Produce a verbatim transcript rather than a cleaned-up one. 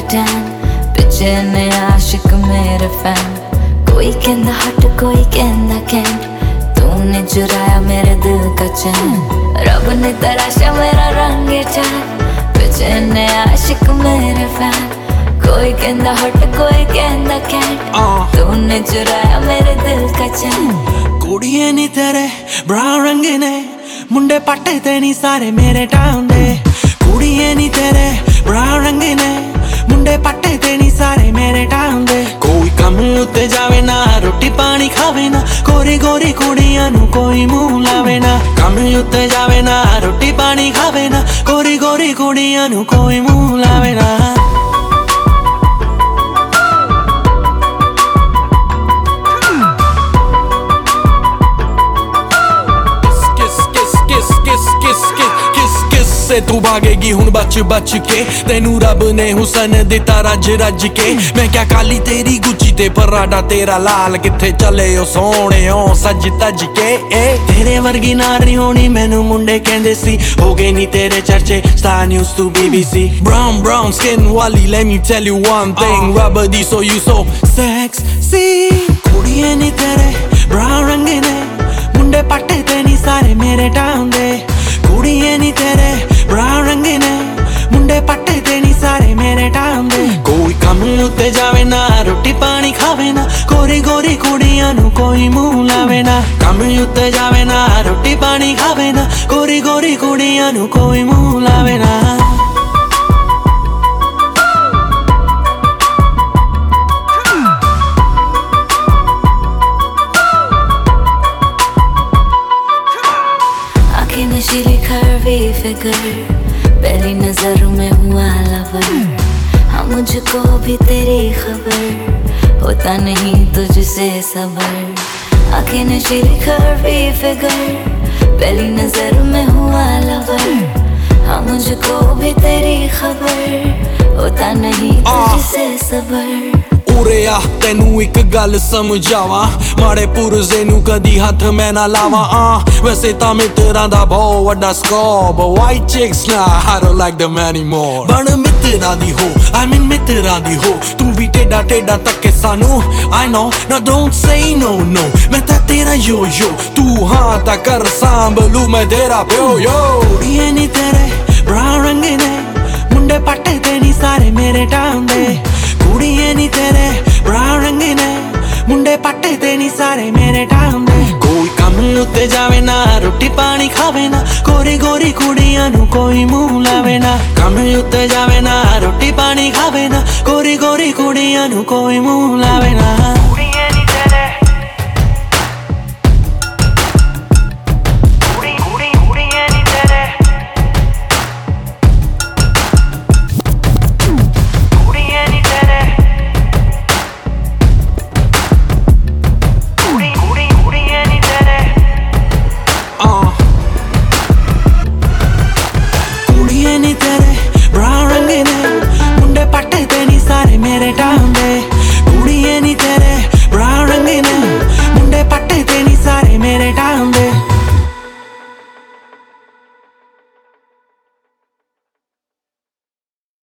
Tan पिछे ने आशिक मेरे फैन। कोई कहंदा हट कोई कहंदा कैंट, तूने चुराया मेरे दिल का चैन। रब ने तराशा मेरा रंग चार, पिछे ने आशिक मेरे फैन। कोई कहंदा हट कोई कहंदा कैंट, तूने चुराया मेरे दिल का चैन। कुड़िए नी तेरे ब्राउन रंग ने, मुंडे पट्टे ते नी सारे मेरे टाउन दे। कुड़िए नी तेरे ब्राउन रंग ने, मुंडे पट्टे ते नी सारे मेरे टाउन दे। कोई कम उत्ते जावे ना, रोटी पानी खावे ना, गोरी गोरी कुड़ियां नू कोई मुंह लावे ना। कम उत्ते जावे ना, रोटी पानी खावे ना, गोरी गोरी कुड़ियां नू कोई मुंह लावे ना। से तू भागेगी हुण बच बच के, तेनू रब ने हुसन दिता रज रज के। मैं क्या काली तेरी गुची ते पराडा तेरा लाल, किथे चले ओ सोने ओ सज तज के। ए तेरे वर्गी नारी होनी मैनू मुंडे कहंदे सी, हो गए नी तेरे चर्चे Star News to BBC. Brown brown skin वाली let me tell you one thing, रब दी so you so sexy। कुड़िए नी तेरे ब्राउन रंग ने, मुंडे पट्टे ते नी सारे मेरे टाउन दे। कुड़िए नी तेरे ब्राउन रंग ने, मुंडे पट्टे ते नी सारे मेरे टाउन दे। कोई कम उत्ते जावे ना, रोटी पानी खावे ना, गोरी गोरी कुड़ियां नू कोई मुंह लावे ना। कम उत्ते जावे ना, रोटी पानी खावे ना, गोरी गोरी कुड़ियां नू कोई मुंह लावे ना। नशीली खरवी फिगर, पहली नजर में हुआ लवर। हाँ मुझको भी तेरी खबर, होता नहीं तुझसे सबर। आंखें नशीली खरवी फिगर, पहली नजर में हुआ लवर। हाँ मुझको भी तेरी खबर, होता नहीं तुझसे सबर। उरे आ तेनू एक गल समझावा, माड़े पुरजे नू कदी हथ मैं ना लावा। आ वैसे तां मित्तरां दा बहुत वड्डा स्कोप, वाइट चिक्स ना I don't like them anymore। बन मित्तरां दी हो I mean मित्तरां दी हो, तू भी टेढ़ा टेढ़ा तके सानू I know now don't say no no। मैं तां तेरा यो यो, तू हाँ तां कर सांभलू मैं तेरा प्यो यो। कुड़िए नी तेरे ब्राउन रंग ने, मुंडे पट्टे ते नी सारे मेरे टाउन दे। कुड़िए नी तेरे ब्राउन रंग ने, मुंडे पट्टे ते नी सारे मेरे टाउन दे। कोई कम उत्ते जावे ना, रोटी पानी खावे ना, गोरी गोरी कुड़ियां नू कोई मुंह लावे ना। कम उत्ते जावे ना, रोटी पानी खावे ना, गोरी गोरी कुड़ियां नू कोई मुंह लावे ना।